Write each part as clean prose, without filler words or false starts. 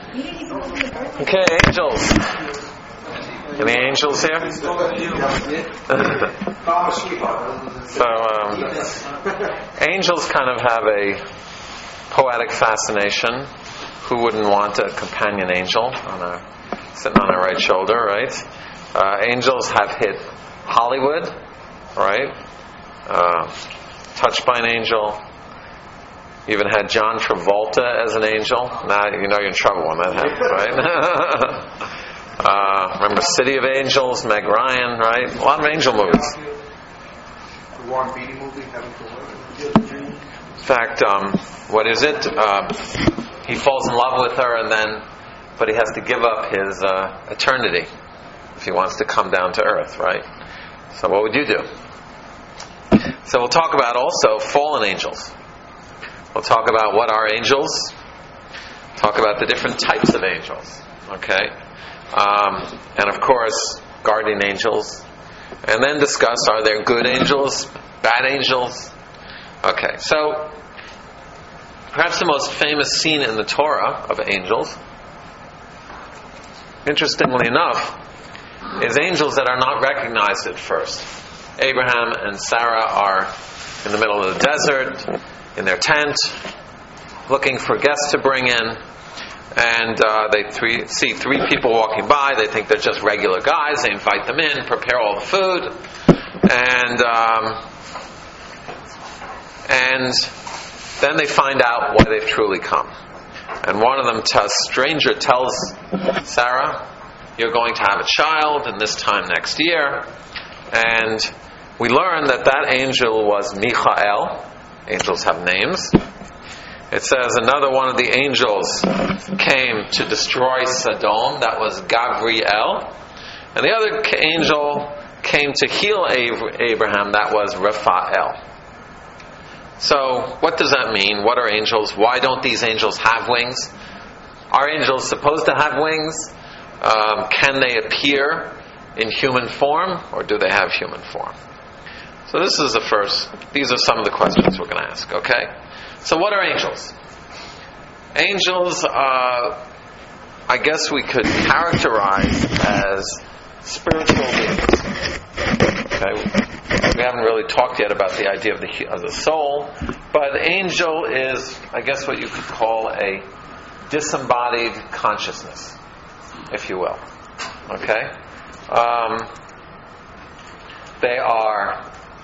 Okay, angels. Any angels here? So, angels kind of have a poetic fascination. Who wouldn't want a companion angel sitting on our right shoulder, right? Angels have hit Hollywood, right? Touched by an Angel. Even had John Travolta as an angel. Now you know you're in trouble when that happens, right? Remember City of Angels, Meg Ryan, right? A lot of angel movies. The Warren Beatty movie, In fact, what is it? He falls in love with her, but he has to give up his eternity if he wants to come down to earth, right? So what would you do? So we'll talk about also fallen angels. We'll talk about what are angels. Talk about the different types of angels. Okay? And of course, guardian angels. And then discuss, are there good angels, bad angels? Okay, so perhaps the most famous scene in the Torah of angels, interestingly enough, is angels that are not recognized at first. Abraham and Sarah are in the middle of the desert, in their tent, looking for guests to bring in, and they see three people walking by. They think they're just regular guys. They invite them in, prepare all the food, and then they find out why they've truly come. And one of them, stranger, tells Sarah, "You're going to have a child, and this time next year." And we learn that angel was Michael. Angels have names. It says another one of the angels came to destroy Sodom. That was Gabriel. And the other angel came to heal Abraham. That was Raphael. So, what does that mean? What are angels? Why don't these angels have wings? Are angels supposed to have wings? Can they appear in human form, or do they have human form? So this is these are some of the questions we're going to ask, okay? So what are angels? Angels, I guess we could characterize as spiritual beings. Okay? We haven't really talked yet about the idea of the soul, but angel is, I guess, what you could call a disembodied consciousness, if you will. Okay? They are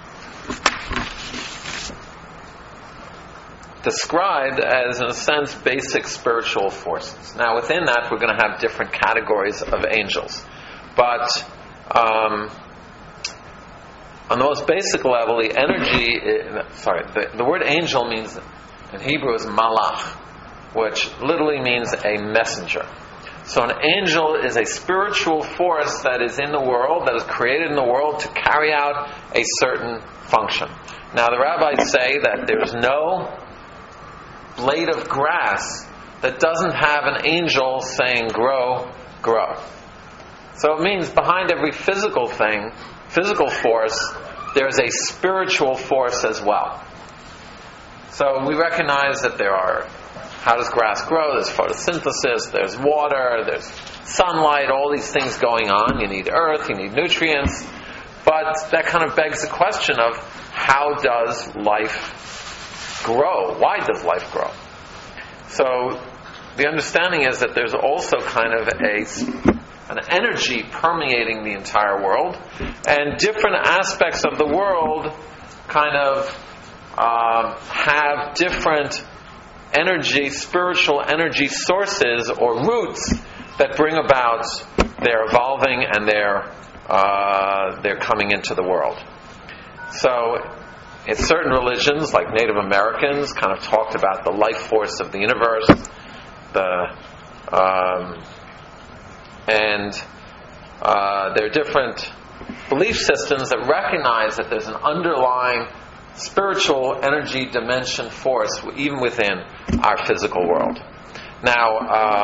described as, in a sense, basic spiritual forces. Now, within that, we're going to have different categories of angels. But on the most basic level, the energy, the word angel means, in Hebrew, is malach, which literally means a messenger. So an angel is a spiritual force that is in the world, that is created in the world to carry out a certain function. Now, the rabbis say that there's no blade of grass that doesn't have an angel saying, grow, grow. So it means behind every physical force, there's a spiritual force as well. So we recognize that how does grass grow? There's photosynthesis, there's water, there's sunlight, all these things going on. You need earth, you need nutrients. But that kind of begs the question of, how does life grow? Why does life grow? So the understanding is that there's also kind of an energy permeating the entire world, and different aspects of the world kind of have different spiritual energy sources or roots that bring about their evolving and their coming into the world. So in certain religions, like Native Americans, kind of talked about the life force of the universe, and there are different belief systems that recognize that there's an underlying spiritual energy dimension force even within our physical world. Now,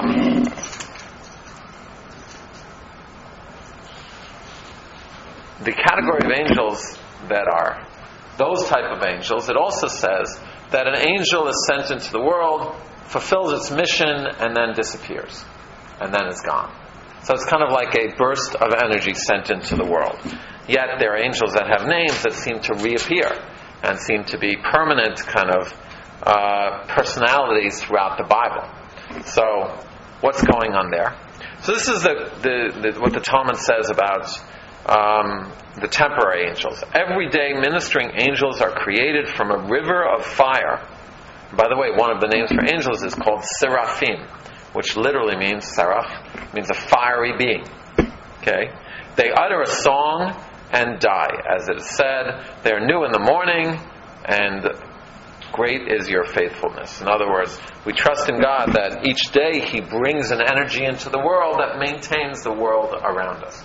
the category of angels that are those type of angels, it also says that an angel is sent into the world fulfills its mission, and then disappears. And then it's gone. So it's kind of like a burst of energy sent into the world. Yet there are angels that have names that seem to reappear and seem to be permanent kind of personalities throughout the Bible. So what's going on there? So this is what the Talmud says about the temporary angels. Every day ministering angels are created from a river of fire. By the way, one of the names for angels is called Seraphim, which literally means, Seraph, means a fiery being. Okay? They utter a song and die. As it is said, they are new in the morning, and great is your faithfulness. In other words, we trust in God that each day He brings an energy into the world that maintains the world around us.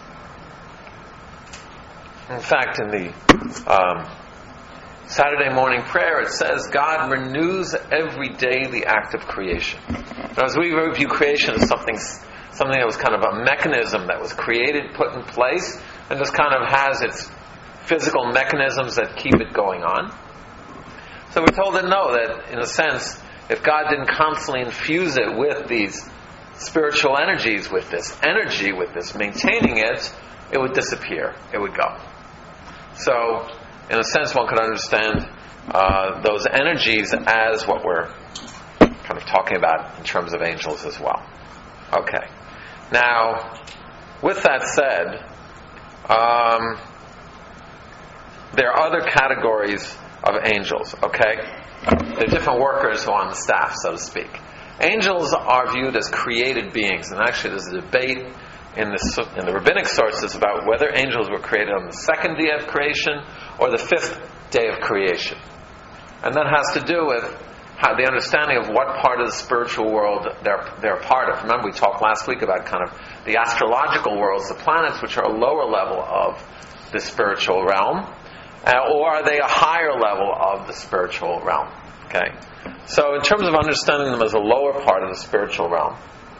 In fact, in the Saturday morning prayer, it says God renews every day the act of creation. Now, as we review creation as something that was kind of a mechanism that was created, put in place, and just kind of has its physical mechanisms that keep it going on. So we're told to know that, in a sense, if God didn't constantly infuse it with these spiritual energies, with this energy, with this maintaining it, it would disappear. It would go. So, in a sense, one could understand those energies as what we're kind of talking about in terms of angels as well. Okay. Now, with that said, there are other categories of angels, okay? There are different workers who are on the staff, so to speak. Angels are viewed as created beings, and actually there's a debate in the rabbinic sources about whether angels were created on the second day of creation or the fifth day of creation. And that has to do with the understanding of what part of the spiritual world they're a part of. Remember, we talked last week about kind of the astrological worlds, the planets, which are a lower level of the spiritual realm, or are they a higher level of the spiritual realm? Okay. So in terms of understanding them as a lower part of the spiritual realm,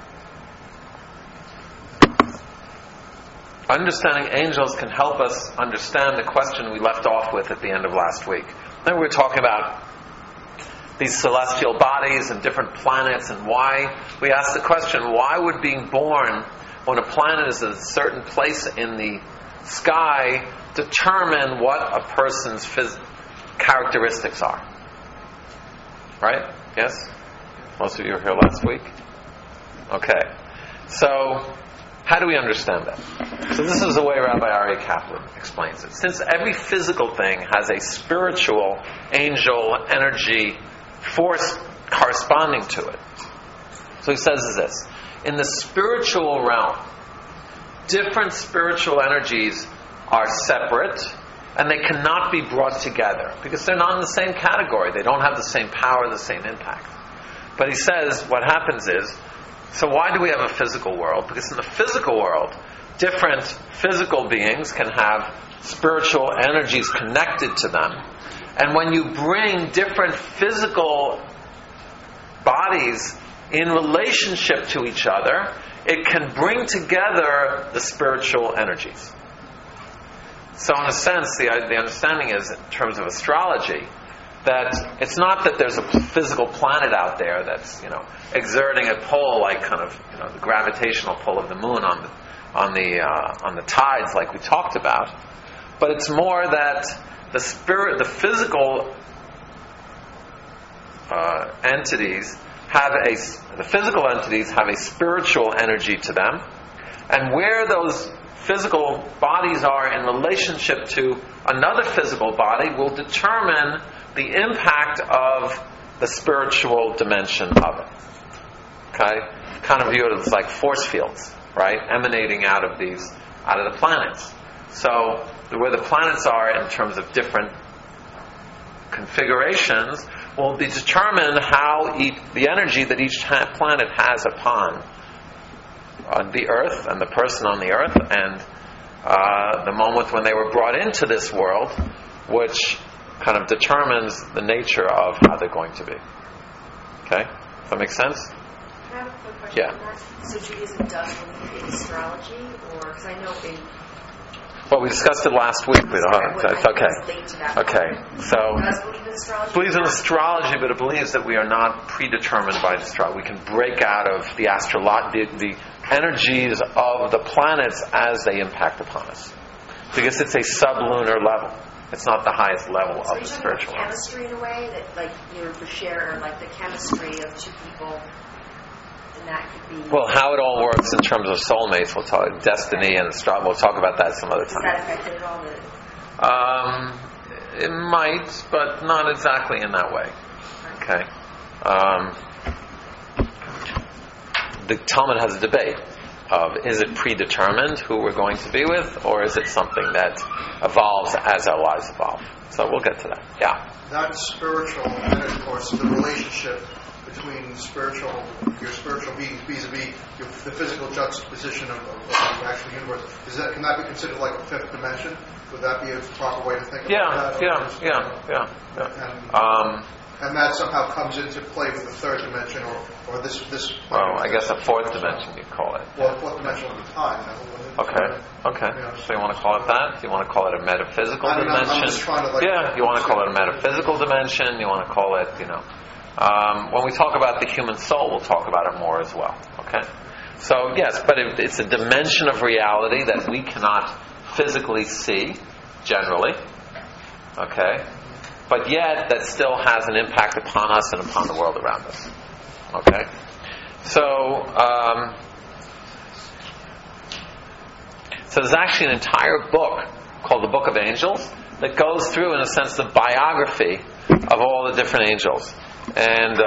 understanding angels can help us understand the question we left off with at the end of last week. Then we were talking about these celestial bodies and different planets, and why we asked the question, why would being born when a planet is at a certain place in the sky determine what a person's characteristics are? Right? Yes? Most of you were here last week? Okay. So, how do we understand that? So this is the way Rabbi Aryeh Kaplan explains it. Since every physical thing has a spiritual, angel, energy, force corresponding to it. So he says this: in the spiritual realm, different spiritual energies are separate, and they cannot be brought together because they're not in the same category. They don't have the same power, the same impact. But he says what happens is, so why do we have a physical world? Because in the physical world, different physical beings can have spiritual energies connected to them. And when you bring different physical bodies in relationship to each other, it can bring together the spiritual energies. So in a sense, the understanding is, in terms of astrology, that it's not that there's a physical planet out there that's, exerting a pull like kind of, the gravitational pull of the moon on the tides, like we talked about, but it's more that the physical entities have a spiritual energy to them, and where those physical bodies are in relationship to another physical body will determine the impact of the spiritual dimension of it. Okay? Kind of view it as like force fields, right? Emanating out of the planets. So, where the planets are in terms of different configurations will determine how the energy that each planet has upon the earth and the person on the earth, and the moment when they were brought into this world, which kind of determines the nature of how they're going to be. Okay? Does that make sense? I have a quick question Yeah. on that. So Judaism does believe in astrology, or because I know Well, we discussed it last week. But, It's okay. Okay. So, does believe in astrology? believes in astrology, but it believes that we are not predetermined by astrology. We can break out of the the energies of the planets as they impact upon us, because it's a sublunar level. It's not the highest level of the spiritual about level. chemistry in a way that, like, for share, like the chemistry of two people, and that could be. Well, how it all works in terms of soulmates, we'll talk destiny and astrology. We'll talk about that some other Does time. that affect it at all? It might, but not exactly in that way. Okay. The Talmud has a debate of, is it predetermined who we're going to be with, or is it something that evolves as our lives evolve? So we'll get to that. Yeah. That's spiritual, and of course the relationship between your spiritual being vis-a-vis the physical juxtaposition of the actual universe. Can that be considered like a fifth dimension? Would that be a proper way to think about that? Yeah. And that somehow comes into play with the third dimension, or this. Well, I guess a fourth dimension you'd call it. Well, fourth dimension of the time. Okay. So you want to call it that? You want to call it a metaphysical dimension? I'm just trying to you want to call it a metaphysical dimension. You want to call it, when we talk about the human soul, we'll talk about it more as well. Okay. So yes, but it's a dimension of reality that we cannot physically see, generally. Okay. But yet, that still has an impact upon us and upon the world around us. Okay? So there's actually an entire book called the Book of Angels that goes through, in a sense, the biography of all the different angels. And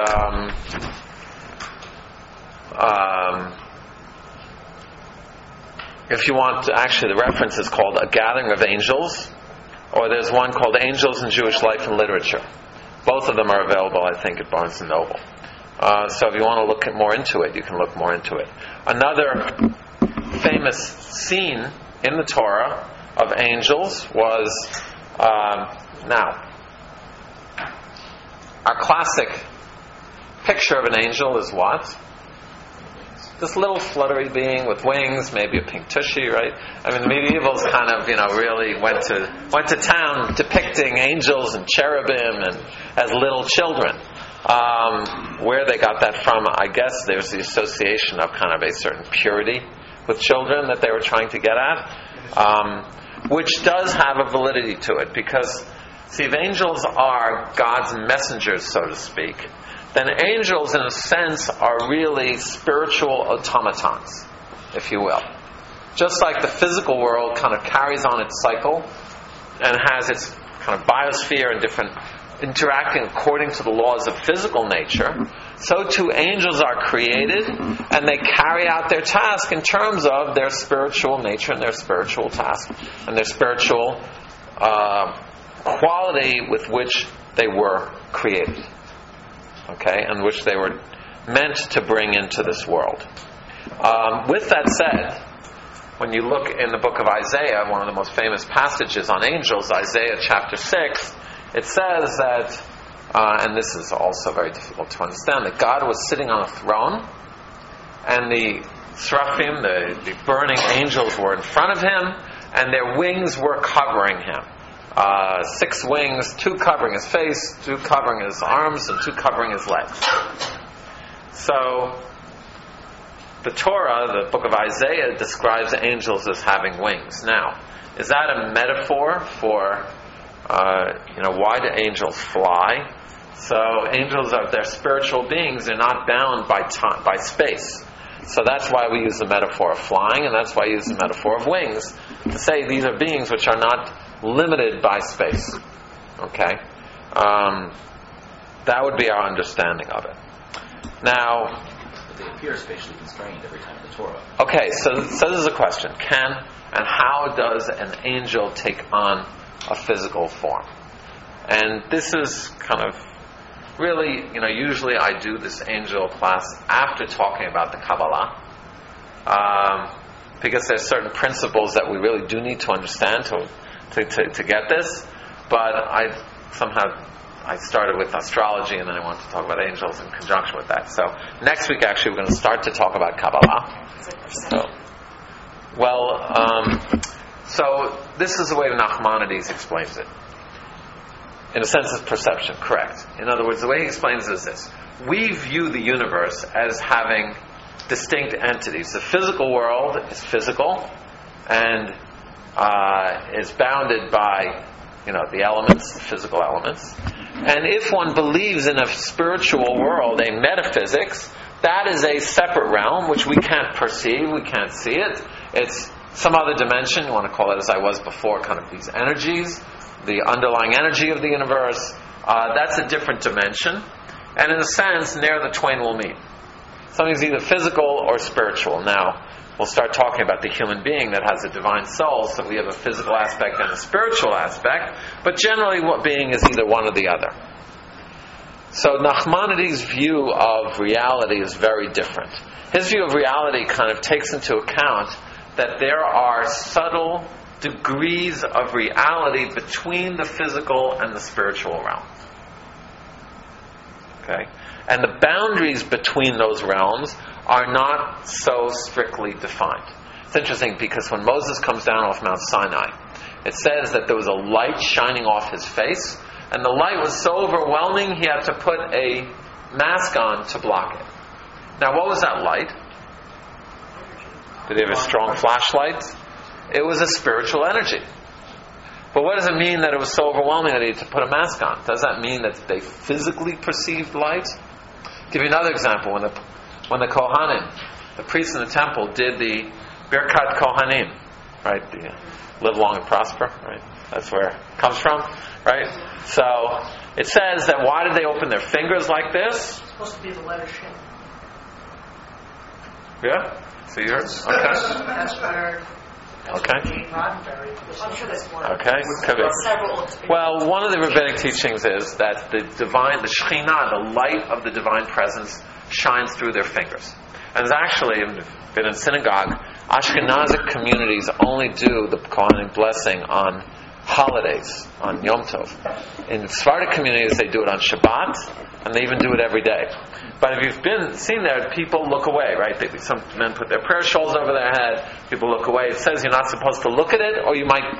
if you want, actually, the reference is called A Gathering of Angels, or there's one called Angels in Jewish Life and Literature. Both of them are available, I think, at Barnes & Noble. So if you want to look more into it, you can look more into it. Another famous scene in the Torah of angels was, now, our classic picture of an angel is what? This little fluttery being with wings, maybe a pink tushy, right? I mean, the medievals kind of, really went to town depicting angels and cherubim and as little children. Where they got that from, I guess there's the association of kind of a certain purity with children that they were trying to get at, which does have a validity to it, because, see, if angels are God's messengers, so to speak, then angels, in a sense, are really spiritual automatons, if you will. Just like the physical world kind of carries on its cycle and has its kind of biosphere and different interacting according to the laws of physical nature, so too angels are created, and they carry out their task in terms of their spiritual nature and their spiritual task and their spiritual quality with which they were created. Okay, and which they were meant to bring into this world. With that said, when you look in the book of Isaiah, one of the most famous passages on angels, Isaiah chapter 6, it says that, and this is also very difficult to understand, that God was sitting on a throne, and the seraphim, the burning angels, were in front of him, and their wings were covering him. 6 wings, 2 covering his face, 2 covering his arms, and 2 covering his legs. So, the Torah, the book of Isaiah, describes angels as having wings. Now, is that a metaphor for, why do angels fly? So, angels they're spiritual beings. They're not bound by time, by space. So that's why we use the metaphor of flying, and that's why we use the metaphor of wings, to say these are beings which are not limited by space. Okay? That would be our understanding of it. Now, but they appear spatially constrained every time in the Torah. Okay, so this is a question. Can and how does an angel take on a physical form? And this is kind of really, usually I do this angel class after talking about the Kabbalah, because there's certain principles that we really do need to understand to get this. But I started with astrology, and then I want to talk about angels in conjunction with that. So next week, actually, we're going to start to talk about Kabbalah. So this is the way Nachmanides explains it. In a sense, it's perception, correct. In other words, the way he explains it is this. We view the universe as having distinct entities. The physical world is physical and is bounded by, the elements, the physical elements. And if one believes in a spiritual world, a metaphysics, that is a separate realm which we can't perceive, we can't see it. It's some other dimension, you want to call it as I was before, kind of these energies, the underlying energy of the universe. That's a different dimension. And in a sense, ne'er the twain will meet. Something's either physical or spiritual. Now, we'll start talking about the human being that has a divine soul, so we have a physical aspect and a spiritual aspect, but generally what being is either one or the other. So Nachmanides' view of reality is very different. His view of reality kind of takes into account that there are subtle degrees of reality between the physical and the spiritual realm. Okay? And the boundaries between those realms are not so strictly defined. It's interesting because when Moses comes down off Mount Sinai, it says that there was a light shining off his face, and the light was so overwhelming he had to put a mask on to block it. Now, what was that light? Did he have a strong flashlight? It was a spiritual energy. But what does it mean that it was so overwhelming that he had to put a mask on? Does that mean that they physically perceived light? I'll give you another example. When the Kohanim, the priests in the temple, did the Birkat Kohanim, right? The live long and prosper, right? That's where it comes from, right? So it says that why did they open their fingers like this? It's supposed to be the letter Shin. Yeah? So you're okay. That's where. Okay. I'm sure there's more. Okay. Could be. Several. Well, one of the rabbinic teachings is that the Shekhinah, the light of the divine presence, shines through their fingers. And there's actually been in synagogue, Ashkenazic communities only do the Kohanim blessing on holidays, on Yom Tov. In Sephardic communities, they do it on Shabbat, and they even do it every day. But if you've seen there, people look away, right? Some men put their prayer shawls over their head. People look away. It says you're not supposed to look at it, or you might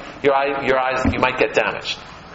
get damaged.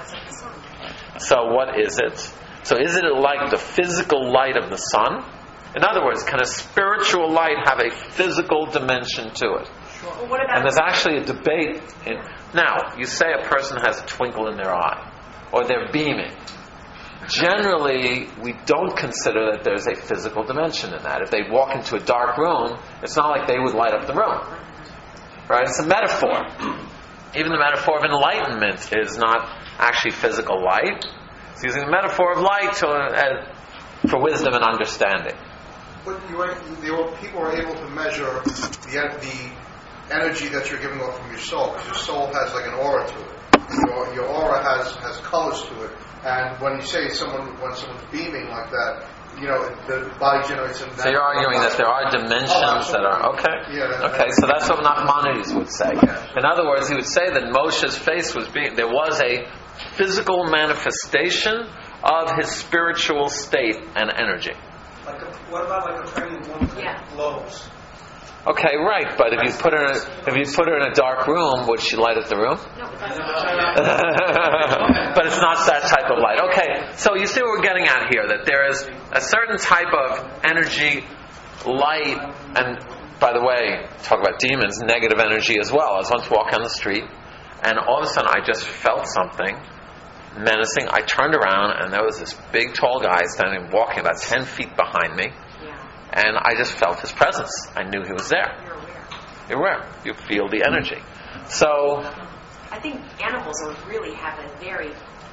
So what is it? So is it like the physical light of the sun? In other words, can a spiritual light have a physical dimension to it? Well, what about And there's actually a debate. Now, you say a person has a twinkle in their eye, or they're beaming. Generally, we don't consider that there's a physical dimension in that. If they walk into a dark room, it's not like they would light up the room. Right? It's a metaphor. Even the metaphor of enlightenment is not actually physical light. It's using the metaphor of light for wisdom and understanding. But people are able to measure the energy that you're giving off from your soul, because your soul has like an aura to it. Your aura has colors to it. And when you say when someone's beaming like that, the body generates a... So you're arguing that there are dimensions that are... Okay. Yeah, okay, so that's what Nachmanides would say. In other words, he would say that Moshe's face was being... There was a physical manifestation of his spiritual state and energy. What about like a pregnant woman that glows? Okay, right, but if you put her in a dark room, would she light up the room? No, but that's But it's not that type of light. Okay, so you see what we're getting at here, that there is a certain type of energy, light, and by the way, talk about demons, negative energy as well. I was once walking on the street, and all of a sudden I just felt something menacing. I turned around, and there was this big, tall guy standing, walking about 10 feet behind me. And I just felt his presence. I knew he was there. You're aware. You feel the energy. So, I think animals really have a very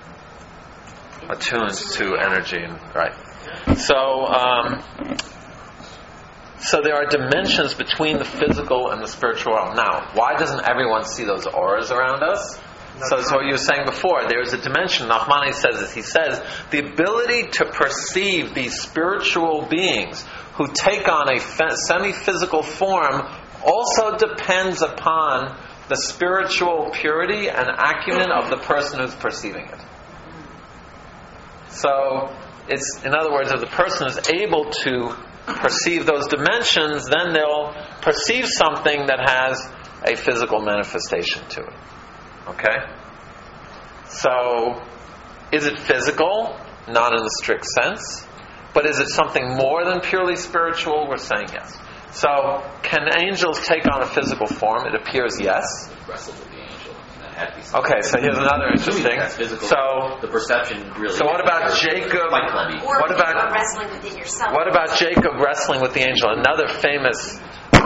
attuned to energy, right? So there are dimensions between the physical and the spiritual realm. Now, why doesn't everyone see those auras around us? So that's what you were saying before. There is a dimension. Nachmanides says this. He says the ability to perceive these spiritual beings who take on a semi-physical form also depends upon the spiritual purity and acumen of the person who's perceiving it. So, in other words, if the person is able to perceive those dimensions, then they'll perceive something that has a physical manifestation to it. Okay? So, is it physical? Not in the strict sense. But is it something more than purely spiritual? We're saying yes. So, can angels take on a physical form? It appears yes. Wrestled with the angel. And that had to be something. Okay, so here's another interesting. That's physical. So, the perception really. So what about Jacob? Or What about wrestling within yourself? What about Jacob wrestling with the angel? Another famous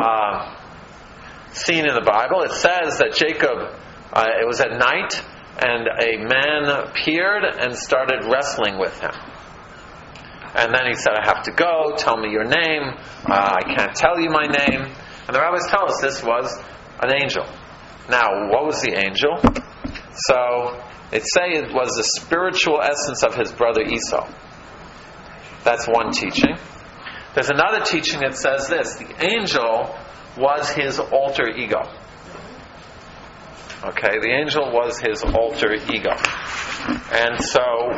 scene in the Bible. It says that Jacob, it was at night, and a man appeared and started wrestling with him. And then he said, I have to go, tell me your name. I can't tell you my name. And the rabbis tell us this was an angel. Now, what was the angel? So, it was the spiritual essence of his brother Esau. That's one teaching. There's another teaching that says this. The angel was his alter ego. Okay, the angel was his alter ego. And so,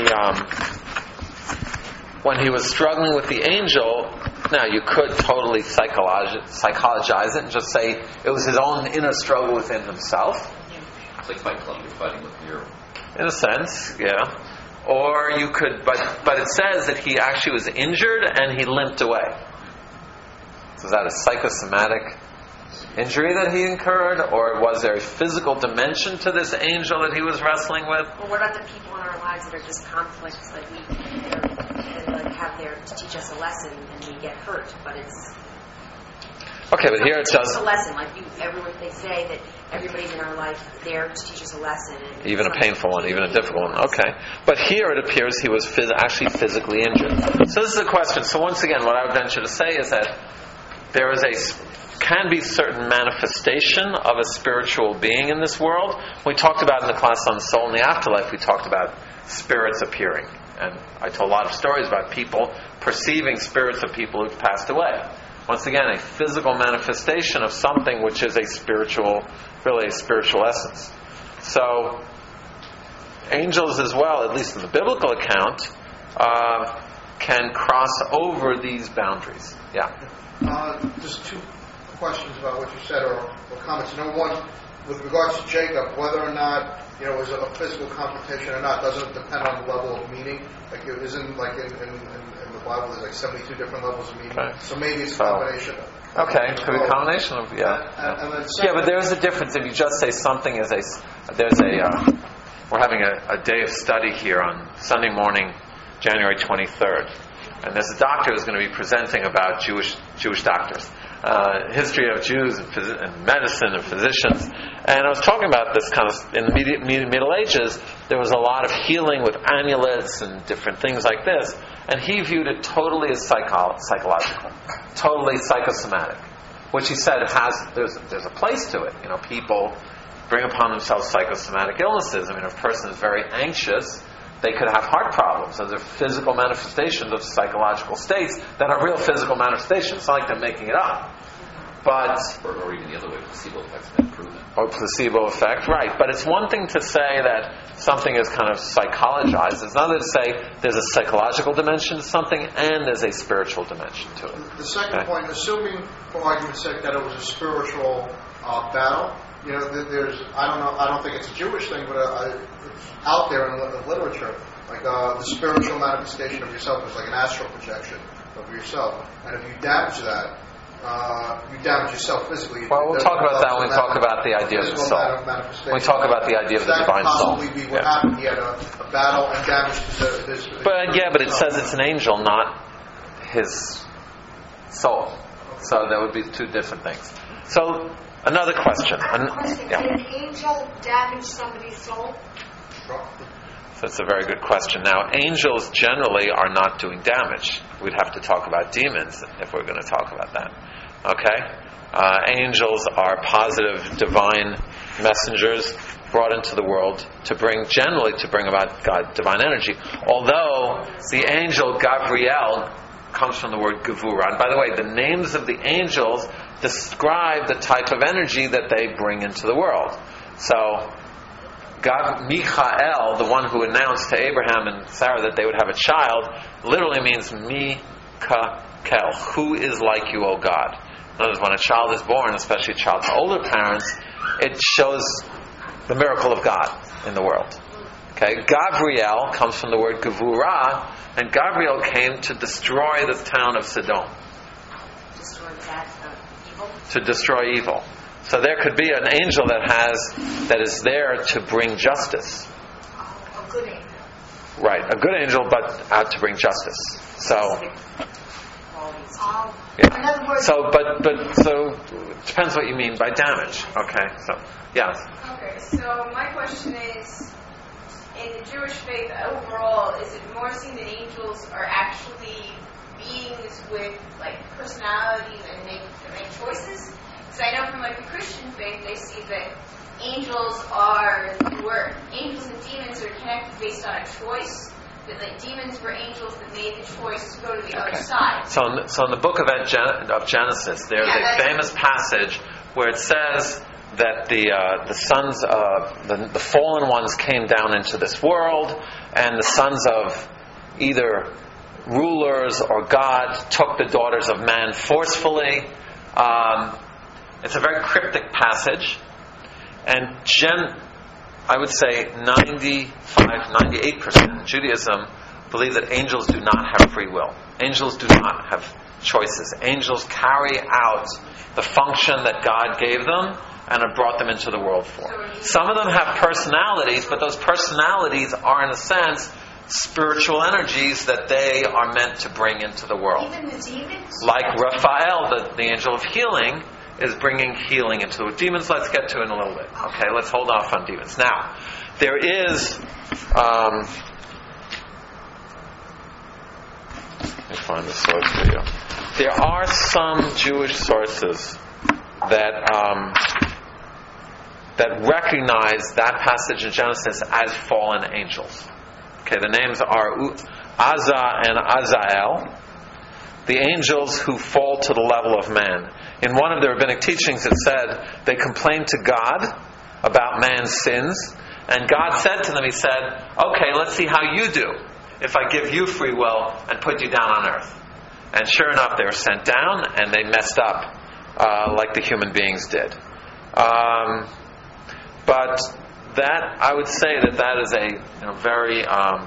when he was struggling with the angel, now you could totally psychologize it and just say it was his own inner struggle within himself. It's like Fight Club, you're fighting with your... In a sense, yeah. Or you could, but it says that he actually was injured and he limped away. So is that a psychosomatic injury that he incurred, or was there a physical dimension to this angel that he was wrestling with? Well, what about the people in our lives that are just conflicts that we have there to teach us a lesson and we get hurt? But it's okay, but here it says it's a lesson. Like they say that everybody's in our life there to teach us a lesson, and even a painful one, even a difficult one. Okay, but here it appears he was actually physically injured. So this is the question. So once again, what I would venture to say is that there can be certain manifestation of a spiritual being in this world. We talked about in the class on soul in the afterlife, we talked about spirits appearing. And I told a lot of stories about people perceiving spirits of people who've passed away. Once again, a physical manifestation of something which is a spiritual essence. So, angels as well, at least in the biblical account, can cross over these boundaries. Yeah? Just two questions about what you said, or comments. Number one, with regards to Jacob, whether or not it was a physical confrontation or not doesn't depend on the level of meaning. Like it isn't like in the Bible there's like 72 different levels of meaning. Okay. So maybe it's a combination. Okay, it could be a combination of but there is a difference if you just say something is we're having a day of study here on Sunday morning, January 23rd. And there's a doctor who's going to be presenting about Jewish doctors. History of Jews and medicine and physicians. And I was talking about this kind of, in the Middle Ages, there was a lot of healing with amulets and different things like this. And he viewed it totally as psychological, totally psychosomatic, which he said there's a place to it. People bring upon themselves psychosomatic illnesses. If a person is very anxious, they could have heart problems. Those are physical manifestations of psychological states that are real physical manifestations. It's not like they're making it up. But or even the other way, placebo effect's been proven. Or placebo effect, right. But it's one thing to say that something is kind of psychologized. It's another to say there's a psychological dimension to something and there's a spiritual dimension to it. The second point, assuming for argument's sake that it was a spiritual battle, I don't think it's a Jewish thing, but it's out there in literature, like the spiritual manifestation of yourself is like an astral projection of yourself, and if you damage that, you damage yourself physically. Well, we'll talk about that when we talk about the idea of the soul. When we talk about the idea of the divine soul. That could possibly be what happened. He had a battle and damaged his But it says it's an angel, not his soul. So that would be two different things. So, another question. Can an angel damage somebody's soul? That's a very good question. Now, angels generally are not doing damage. We'd have to talk about demons if we're going to talk about that. Okay? Angels are positive, divine messengers brought into the world to bring about God, divine energy. Although the angel Gabriel comes from the word Gevura. And by the way, the names of the angels describe the type of energy that they bring into the world. So, Michael, the one who announced to Abraham and Sarah that they would have a child, literally means Mikakel, who is like you, O God. In other words, when a child is born, especially a child to older parents, it shows the miracle of God in the world. Okay, Gabriel comes from the word Gevurah, and Gabriel came to destroy the town of Sodom. Destroy that evil. To destroy evil. So there could be an angel that is there to bring justice. A good angel. Right, a good angel, but out to bring justice. So, In other words, so it depends what you mean by damage. Okay, so yeah. Okay, so my question is, in the Jewish faith overall, is it more seen that angels are actually beings with like personalities and make choices? Because I know from like the Christian faith, they see that angels and demons are connected based on a choice. That like demons were angels that made the choice to go to the other side. So in the book of Genesis, there's a famous passage where it says that the sons of the fallen ones came down into this world, and the sons of either rulers or God took the daughters of man forcefully. It's a very cryptic passage, and I would say 98% in Judaism believe that angels do not have free will. Angels do not have choices. Angels carry out the function that God gave them and have brought them into the world for. Some of them have personalities, but those personalities are, in a sense, spiritual energies that they are meant to bring into the world. even the demons? Like Raphael, the angel of healing, is bringing healing into the demons. Let's get to in a little bit. Okay, let's hold off on demons. Now, there is... let me find the source for you. There are some Jewish sources that recognize that passage in Genesis as fallen angels. Okay, the names are Azza and Azael, the angels who fall to the level of man. In one of the rabbinic teachings it said they complained to God about man's sins, and God said to them, He said, okay, let's see how you do if I give you free will and put you down on earth. And sure enough, they were sent down and they messed up like the human beings did. But that, I would say that is a very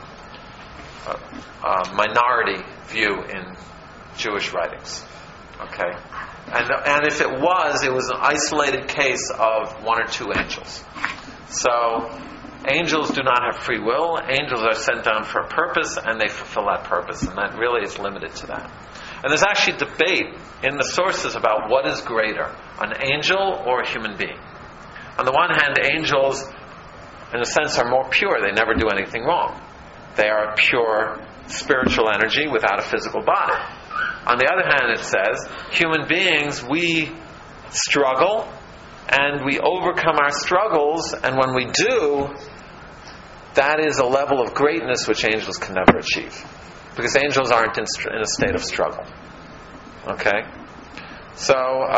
minority view in Jewish writings. Okay, and if it was an isolated case of one or two angels. So angels do not have free will. Angels are sent down for a purpose, and they fulfill that purpose, and that really is limited to that. And there's actually debate in the sources about what is greater, an angel or a human being. On the one hand, angels, in a sense, are more pure. They never do anything wrong. They are pure spiritual energy without a physical body. On the other hand, it says, human beings, we struggle, and we overcome our struggles, and when we do, that is a level of greatness which angels can never achieve. Because angels aren't in a state of struggle. Okay? So,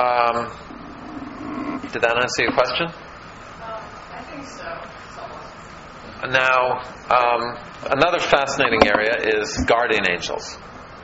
did that answer your question? I think so. Somewhat. Now, another fascinating area is guardian angels.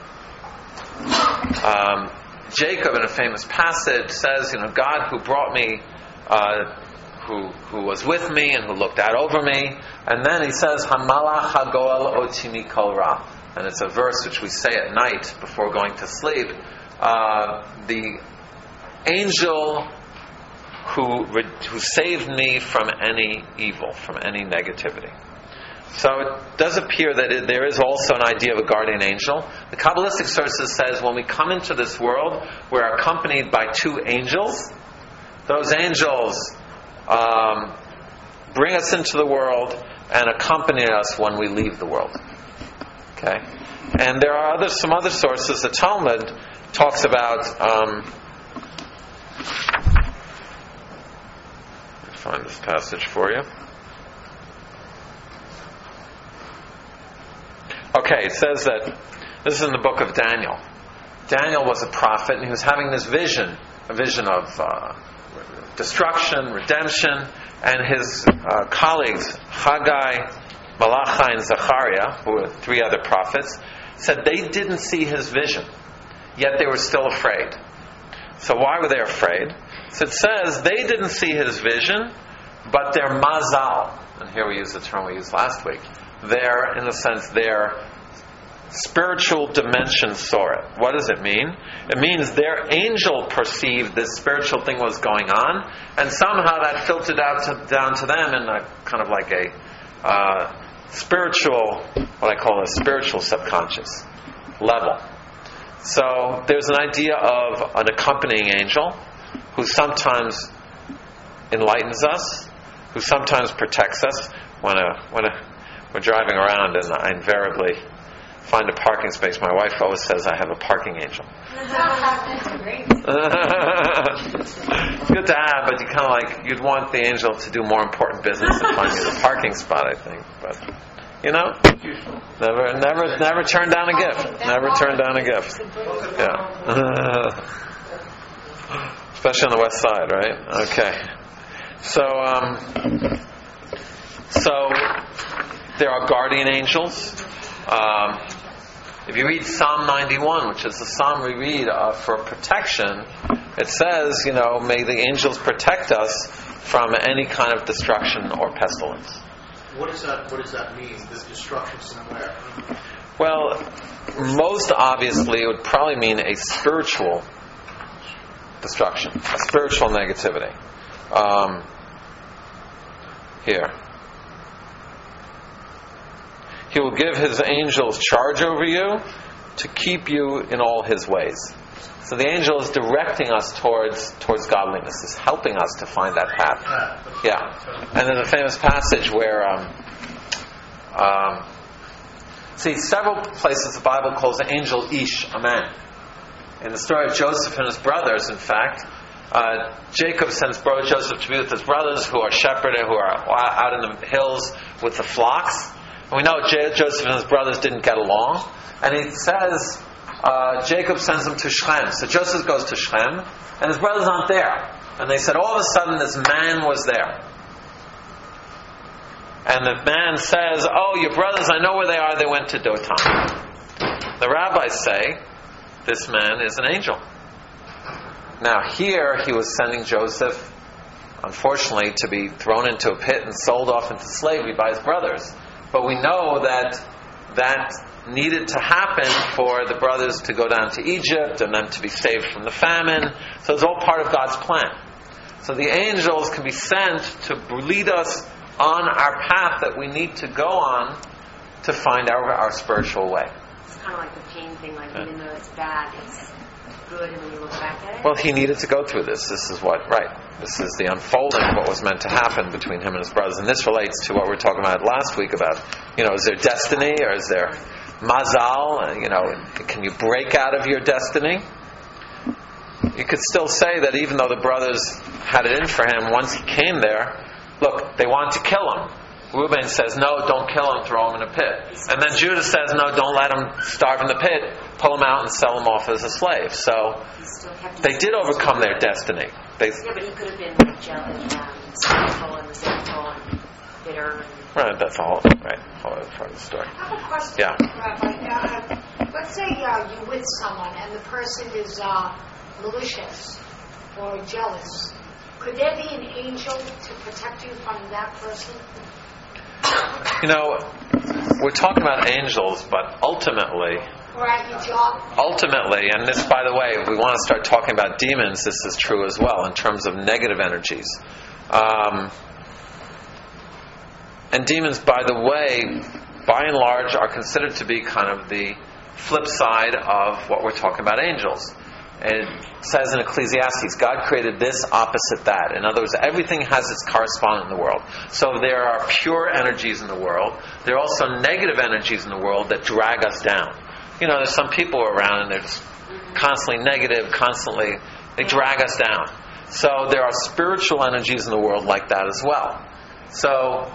Jacob, in a famous passage, says, God who brought me, who was with me and who looked out over me. And then he says, Hamalach hagoel oti mikol ra. And it's a verse which we say at night before going to sleep. The angel who saved me from any evil, from any negativity. So it does appear that there is also an idea of a guardian angel. The Kabbalistic sources says when we come into this world, we're accompanied by two angels. Those angels bring us into the world and accompany us when we leave the world. Okay, and there are some other sources. The Talmud talks about. Let me find this passage for you. Okay, it says that this is in the book of Daniel. Daniel was a prophet, and he was having this vision, a vision of destruction, redemption, and his colleagues, Haggai, Malachi, and Zechariah, who were three other prophets, said they didn't see his vision, yet they were still afraid. So why were they afraid? So it says they didn't see his vision, but their mazal, and here we use the term we used last week, in a sense, their spiritual dimension saw it. What does it mean? It means their angel perceived this spiritual thing was going on, and somehow that filtered down to them in a kind of like a spiritual, what I call a spiritual subconscious level. So there's an idea of an accompanying angel who sometimes enlightens us, who sometimes protects us. When we're driving around and I invariably find a parking space, my wife always says I have a parking angel. It's good to have, but you kind of like, you'd want the angel to do more important business than find you the parking spot, I think. But, never turn down a gift. Never turn down a gift. Yeah. Especially on the west side, right? Okay. So there are guardian angels. If you read Psalm 91, which is the psalm we read for protection, it says, may the angels protect us from any kind of destruction or pestilence. What does that mean? The destruction somewhere? Well, most obviously, it would probably mean a spiritual destruction, a spiritual negativity. Here. He will give his angels charge over you to keep you in all his ways. So the angel is directing us towards godliness, is helping us to find that path. Yeah. And there's a famous passage where, several places the Bible calls the angel Ish, a man. In the story of Joseph and his brothers, in fact, Jacob sends Joseph to be with his brothers who are shepherding, who are out in the hills with the flocks. And we know Joseph and his brothers didn't get along. And he says, Jacob sends them to Shechem. So Joseph goes to Shechem, and his brothers aren't there. And they said, all of a sudden this man was there. And the man says, oh, your brothers, I know where they are. They went to Dothan. The rabbis say, this man is an angel. Now here he was sending Joseph, unfortunately, to be thrown into a pit and sold off into slavery by his brothers. But we know that needed to happen for the brothers to go down to Egypt and then to be saved from the famine. So it's all part of God's plan. So the angels can be sent to lead us on our path that we need to go on to find our spiritual way. It's kind of like the pain thing, like even though it's bad, it's good, and when you look back at it. Well, he needed to go through this. This is This is the unfolding of what was meant to happen between him and his brothers. And this relates to what we were talking about last week about, is there destiny or is there mazal? Can you break out of your destiny? You could still say that even though the brothers had it in for him, once he came there, look, they wanted to kill him. Reuben says, no, don't kill him, throw him in a pit. And then Judah says, no, don't let him starve in the pit, pull him out and sell him off as a slave. So they did overcome their destiny. Yeah, but he could have been like jealous, spiteful and resentful and bitter. Right, that's all right. All part of the story. I have a question, Yeah. Rabbi. Let's say you're with someone and the person is malicious or jealous. Could there be an angel to protect you from that person? We're talking about angels, but ultimately, Or at your job? and this, by the way, if we want to start talking about demons, this is true as well in terms of negative energies. And demons, by the way, by and large, are considered to be kind of the flip side of what we're talking about angels. And it says in Ecclesiastes, God created this opposite that. In other words, everything has its correspondent in the world. So there are pure energies in the world. There are also negative energies in the world that drag us down. There's some people around and they're just constantly negative, they drag us down. So there are spiritual energies in the world like that as well. So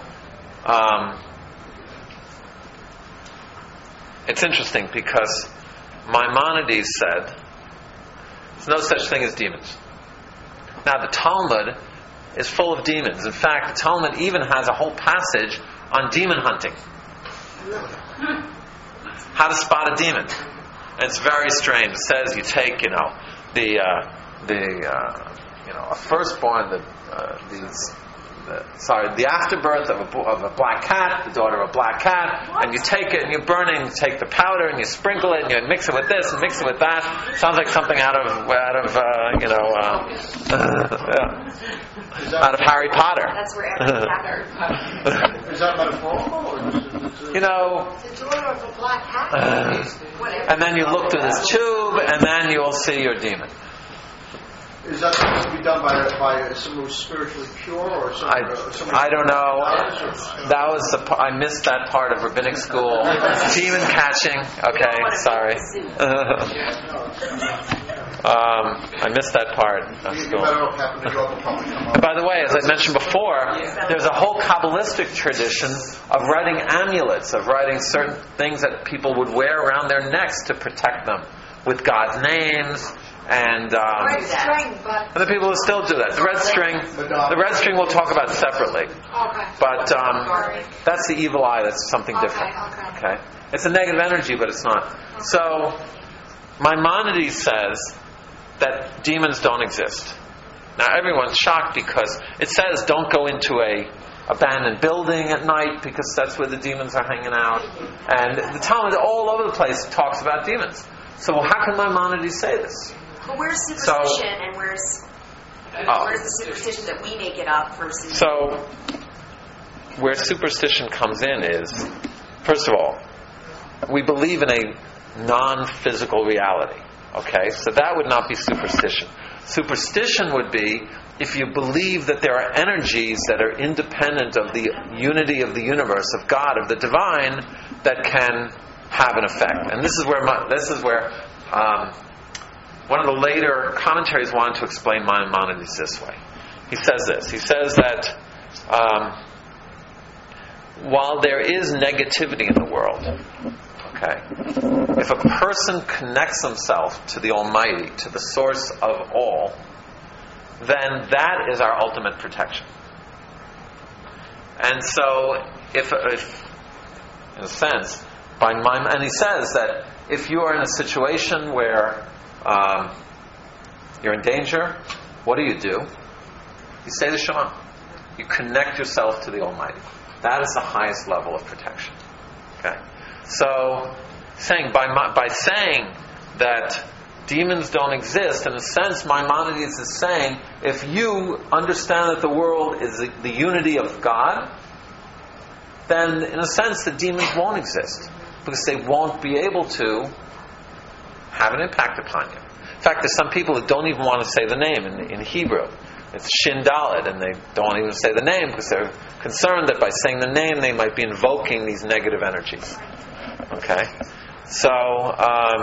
it's interesting because Maimonides said there's no such thing as demons. Now the Talmud is full of demons. In fact, the Talmud even has a whole passage on demon hunting. How to spot a demon. And it's very strange. It says you take, the a firstborn, the afterbirth of a black cat, the daughter of a black cat, and you take it and you burn it and you take the powder and you sprinkle it and you mix it with this and mix it with that. Sounds like something out of Harry Potter. That's where everything happened. Is that metaphorical? Or is it, The daughter of a black cat. And then you look through this tube and then you'll see your demon. is that supposed to be done by someone who's spiritually pure, or someone? I don't know. That was I missed that part of rabbinic school. Demon catching. Okay, sorry. I missed that part of school. And by the way, as I mentioned before, there's a whole Kabbalistic tradition of writing amulets, of writing certain things that people would wear around their necks to protect them with God's names. And Red string, but the people who still do that. The red string we'll talk about separately. okay. But that's the evil eye. That's something different. Okay. It's a negative energy, but it's not. So Maimonides says that demons don't exist. Now everyone's shocked because it says don't go into a abandoned building at night because that's where the demons are hanging out. And the Talmud all over the place talks about demons. So how can Maimonides say this? But where's superstition and where's the superstition that we make it up versus... So, where superstition comes in is, first of all, we believe in a non-physical reality. Okay? So that would not be superstition. Superstition would be if you believe that there are energies that are independent of the unity of the universe, of God, of the divine, that can have an effect. And this is where one of the later commentaries wanted to explain Maimonides this way. He says this. He says that while there is negativity in the world, okay, if a person connects himself to the Almighty, to the source of all, then that is our ultimate protection. And so, if in a sense, and he says that if you are in a situation where you're in danger, what do? You say the Shema. You connect yourself to the Almighty. That is the highest level of protection. Okay. So, by saying that demons don't exist, in a sense, Maimonides is saying, if you understand that the world is the unity of God, then, in a sense, the demons won't exist. Because they won't be able to have an impact upon you. In fact, there's some people who don't even want to say the name in Hebrew. It's Shin Dalet, and they don't even say the name because they're concerned that by saying the name they might be invoking these negative energies. Okay? So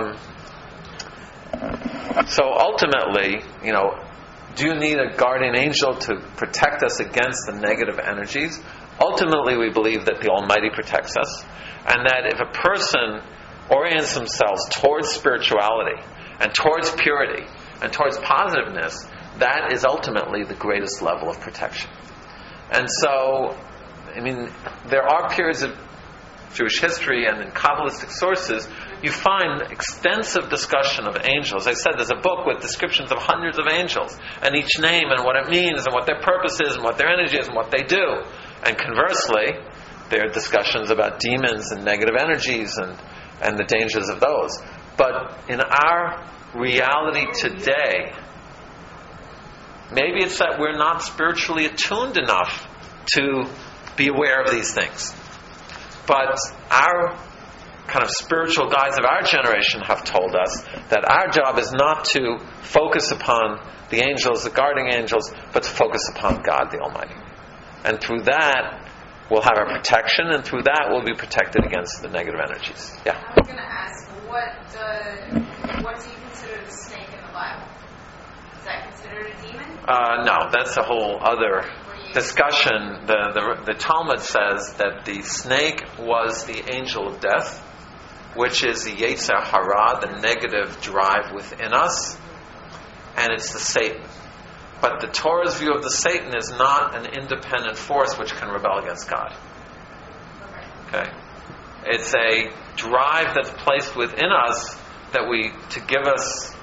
ultimately, do you need a guardian angel to protect us against the negative energies? Ultimately, we believe that the Almighty protects us, and that if a person orients themselves towards spirituality and towards purity and towards positiveness, that is ultimately the greatest level of protection. And so, there are periods of Jewish history and in Kabbalistic sources, you find extensive discussion of angels. I said there's a book with descriptions of hundreds of angels, and each name and what it means and what their purpose is and what their energy is and what they do. And conversely, there are discussions about demons and negative energies and the dangers of those. But in our reality today, maybe it's that we're not spiritually attuned enough to be aware of these things. But our kind of spiritual guides of our generation have told us that our job is not to focus upon the angels, the guarding angels, but to focus upon God the Almighty. And through that, we'll have our protection, and through that, we'll be protected against the negative energies. Yeah? I was going to ask, what do you consider the snake in the Bible? Is that considered a demon? No, that's a whole other discussion. The Talmud says that the snake was the angel of death, which is the Yetzer Hara, the negative drive within us, and it's the Satan. But the Torah's view of the Satan is not an independent force which can rebel against God. Okay? It's a drive that's placed within us to give us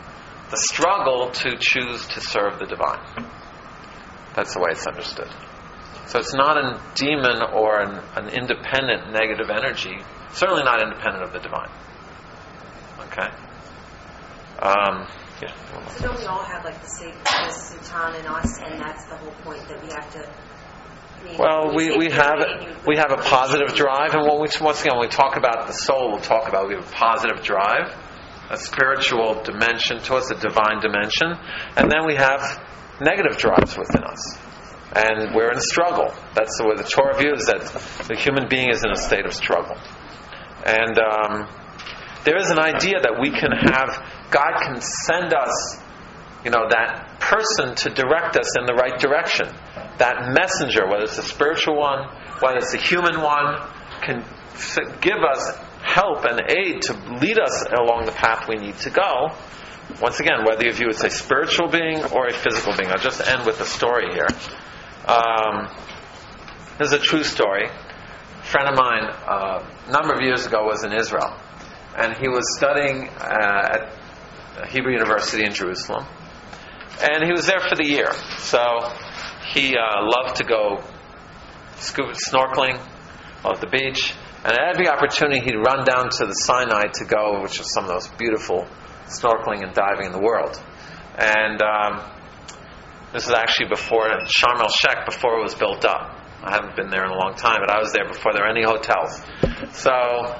the struggle to choose to serve the divine. That's the way it's understood. So it's not a demon or an independent negative energy, certainly not independent of the divine. Okay? Yeah. So don't we all have like the Satan in us, and that's the whole point that we have to... Well, we have a positive drive, and once again, when we talk about the soul, we have a positive drive, a spiritual dimension to us, a divine dimension, and then we have negative drives within us, and we're in a struggle. That's the way the Torah views that the human being is in a state of struggle, and there is an idea that we can have, God can send us, that person to direct us in the right direction. That messenger, whether it's a spiritual one, whether it's a human one, can give us help and aid to lead us along the path we need to go. Once again, whether you view it as a spiritual being or a physical being. I'll just end with a story here. This is a true story. A friend of mine, a number of years ago, was in Israel. And he was studying at Hebrew University in Jerusalem. And he was there for the year. So he loved to go snorkeling at the beach. And at every opportunity, he'd run down to the Sinai to go, which is some of the most beautiful snorkeling and diving in the world. And this is actually before Sharm el-Sheikh, before it was built up. I haven't been there in a long time, but I was there before there were any hotels. So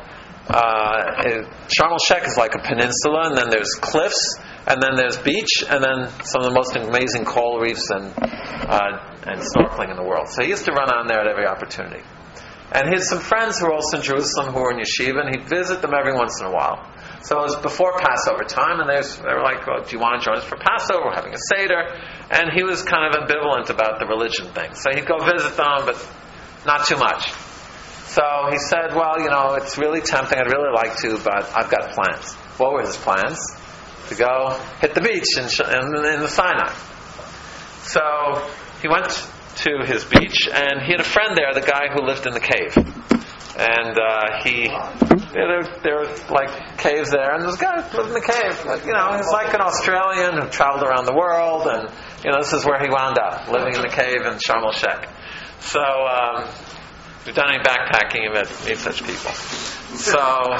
Sharm el-Sheikh is like a peninsula, and then there's cliffs, and then there's beach, and then some of the most amazing coral reefs and snorkeling in the world. So he used to run on there at every opportunity. And he had some friends who were also in Jerusalem who were in yeshiva, and he'd visit them every once in a while. So it was before Passover time, and they were like, "Well, do you want to join us for Passover? We're having a Seder." And he was kind of ambivalent about the religion thing. So he'd go visit them, but not too much. So he said, "Well, it's really tempting. I'd really like to, but I've got plans." What were his plans? To go hit the beach in the Sinai. So he went to his beach, and he had a friend there, the guy who lived in the cave. And there were like caves there, and this guy lived in the cave. He's like an Australian who traveled around the world, and this is where he wound up, living in the cave in Sharm el-Sheikh. So if you've done any backpacking, you've met such people. So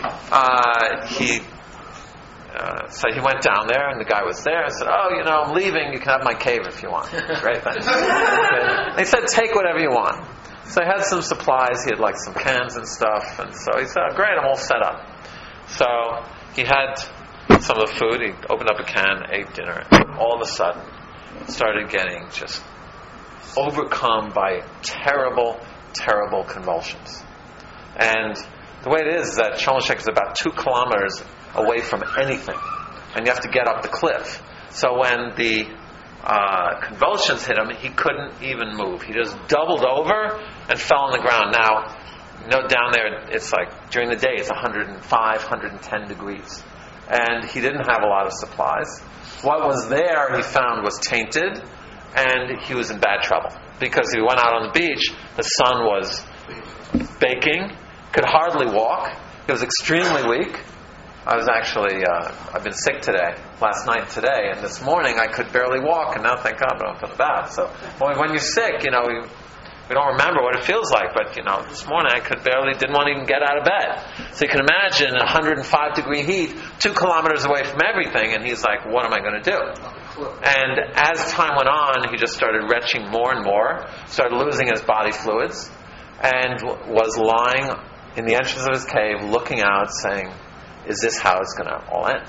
he went down there, and the guy was there and said, "Oh, I'm leaving. You can have my cave if you want." Great, thanks. They said, "Take whatever you want." So he had some supplies. He had like some cans and stuff, and so he said, "Oh, great, I'm all set up." So he had some of the food. He opened up a can, ate dinner, and all of a sudden started getting just overcome by terrible, terrible convulsions. And the way it is that Sharm el-Sheikh is about 2 kilometers away from anything, and you have to get up the cliff. So when the convulsions hit him, he couldn't even move. He just doubled over and fell on the ground. Now, down there, it's like during the day, it's 105, 110 degrees, and he didn't have a lot of supplies. What was there, he found, was tainted, and he was in bad trouble because he went out on the beach. The sun was baking, could hardly walk. He was extremely weak. I was actually, I've been sick last night and today, and this morning I could barely walk, and now thank God I'm up in the bath. So when you're sick, we don't remember what it feels like, but this morning I didn't want to even get out of bed. So you can imagine 105 degree heat, 2 kilometers away from everything, and he's like, what am I going to do? And as time went on, he just started retching more and more, started losing his body fluids, and was lying in the entrance of his cave, looking out, saying, is this how it's going to all end?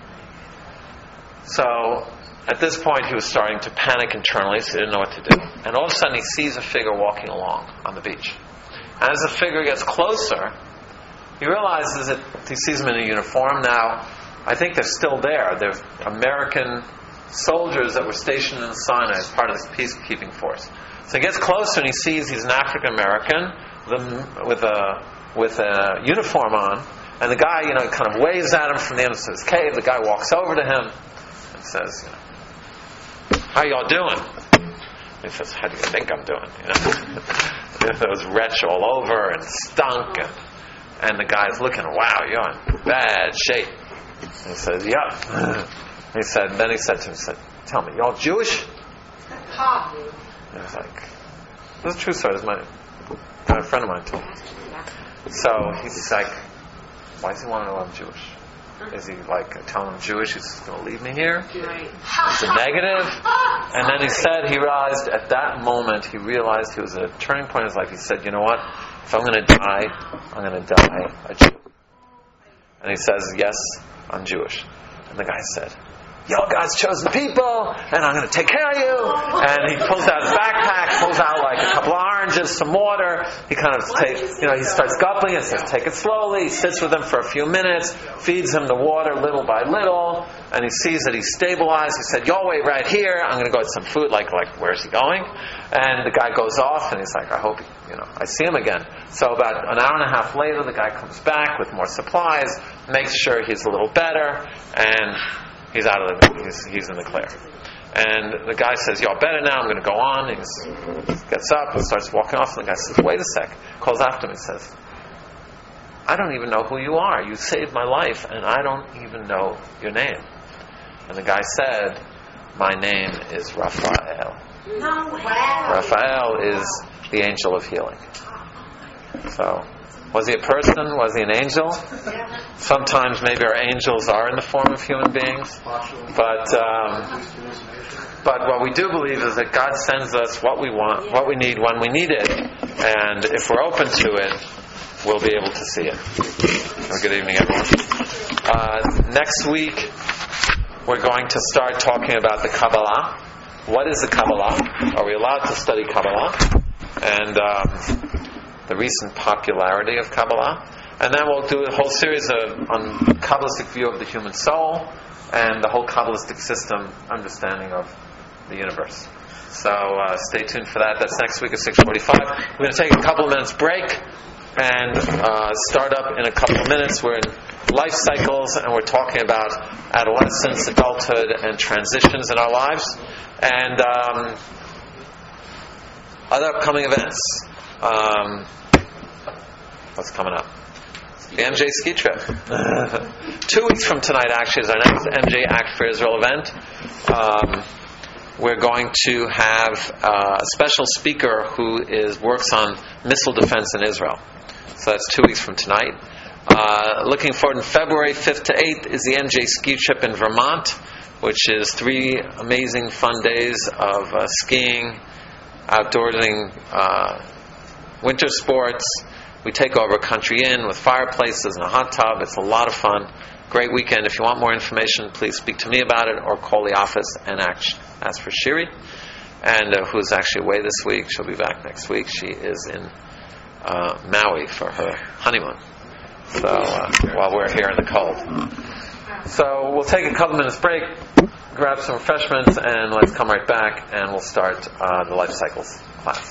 So at this point he was starting to panic internally, so he didn't know what to do. And all of a sudden he sees a figure walking along on the beach. And as the figure gets closer, he realizes that he sees him in a uniform. Now, I think they're still there. They're American soldiers that were stationed in the Sinai as part of this peacekeeping force. So he gets closer and he sees he's an African American with a uniform on. And the guy, kind of waves at him from the entrance of his cave. The guy walks over to him and says, how y'all doing? He says, how do you think I'm doing? There was retch all over and stunk. And the guy's looking, wow, you're in bad shape. And he says, yep. He said to him, tell me, y'all Jewish? Ha. And I was like, this is a true story. This is a friend of mine told me. So he's like, why does he want to know I'm Jewish? Is he like telling him Jewish, he's just going to leave me here? Right. It's a negative. And then he realized at that moment, he was at a turning point in his life. He said, you know what? If I'm going to die, I'm going to die a Jew. And he says, yes, I'm Jewish. And the guy said, y'all God's chosen people, and I'm going to take care of you. And he pulls out his backpack, pulls out like a couple of oranges, some water. He kind of he starts guzzling and says, take it slowly. He sits with him for a few minutes, feeds him the water little by little, and he sees that he's stabilized. He said, y'all wait right here. I'm going to go get some food. Like, where's he going? And the guy goes off, and he's like, I hope, I see him again. So about an hour and a half later, the guy comes back with more supplies, makes sure he's a little better, and he's he's in the clear. And the guy says, y'all better now, I'm going to go on. He gets up and starts walking off, and the guy says, wait a sec. Calls after him and says, I don't even know who you are. You saved my life, and I don't even know your name. And the guy said, my name is Raphael. No way. Raphael is the angel of healing. So, was he a person? Was he an angel? Sometimes maybe our angels are in the form of human beings. But what we do believe is that God sends us what we want, what we need, when we need it. And if we're open to it, we'll be able to see it. Good evening, everyone. Next week, we're going to start talking about the Kabbalah. What is the Kabbalah? Are we allowed to study Kabbalah? And the recent popularity of Kabbalah. And then we'll do a whole series on Kabbalistic view of the human soul and the whole Kabbalistic system understanding of the universe. So stay tuned for that. That's next week at 6:45. We're going to take a couple of minutes break and start up in a couple of minutes. We're in life cycles, and we're talking about adolescence, adulthood, and transitions in our lives. And other upcoming events. What's coming up? The MJ ski trip. 2 weeks from tonight, actually, is our next MJ Act for Israel event. We're going to have a special speaker who works on missile defense in Israel. So that's 2 weeks from tonight. Looking forward, in February 5th to 8th is the MJ ski trip in Vermont, which is 3 amazing fun days of skiing, outdoorsing, winter sports. We take over a country inn with fireplaces and a hot tub. It's a lot of fun. Great weekend. If you want more information, please speak to me about it or call the office and ask for Shiri, and who's actually away this week. She'll be back next week. She is in Maui for her honeymoon. So while we're here in the cold. So we'll take a couple minutes break, grab some refreshments, and let's come right back, and we'll start the life cycles class.